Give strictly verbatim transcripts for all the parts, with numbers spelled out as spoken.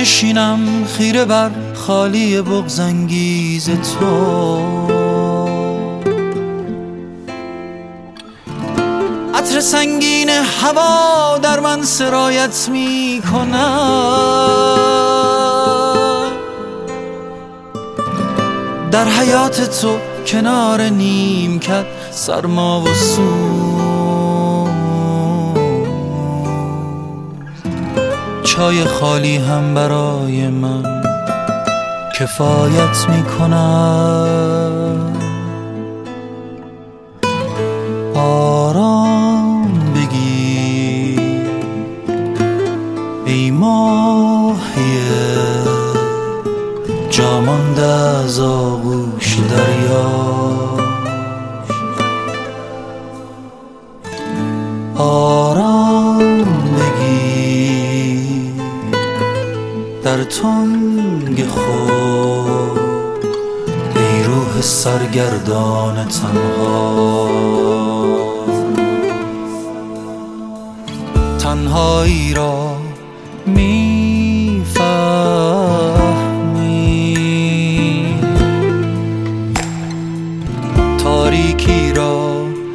بنشینم خیره بر خالی بغض‌انگیز تو. عطر سنگین هوا در من سرایت می کند، در حیات تو کنار نیمکت سرما و سوز. چای خالی هم برای من کفایت می کند. آرام بگیر ای ماهی جا مانده از آغوش دریا. آرام بگیر در تنگ خود ای روح سرگردان تنها. تنهایی را میفهمی، تاریکی را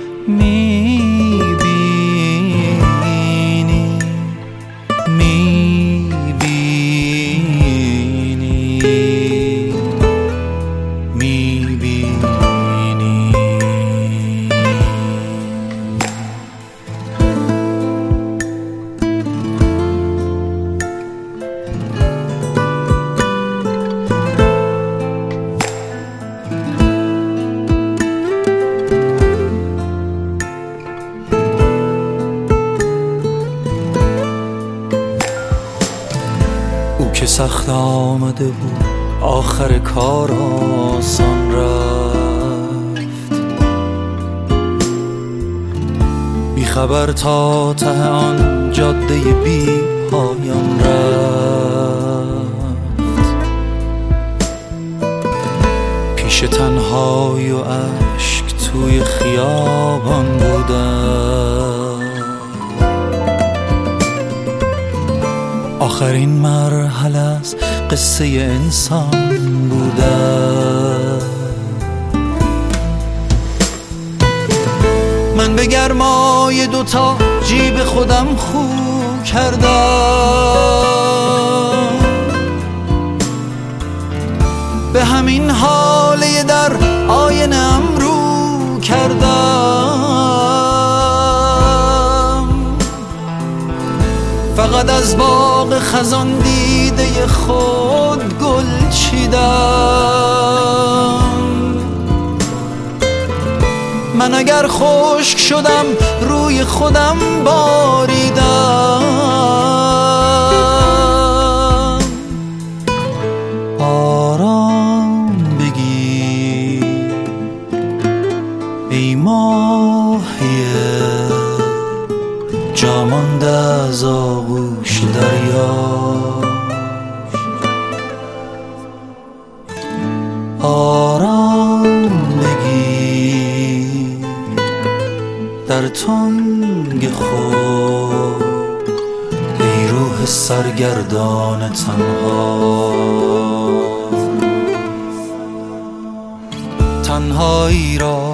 میبینی، میبینی، میبینی. که سخت آمده بود آخر کار آسان رفت، بی خبر تا ته آن جاده بی پایان رفت. پیش تنهایی و اشک توی خیابان بودم، آخرین مرحله از قصه انسان بودم. من به گرمای دوتا جیب خودم خو کردم، به همین حاله در آینه ام رو کردم. فقط از باغ خزان دیده خود گل چیدم. من اگر خشک شدم روی خودم باریدم. آرام بگیر ای ماهی جا مانده از آغوش دریا. آرام بگیر در تنگ خود ای روح سرگردان تنها. تنهایی را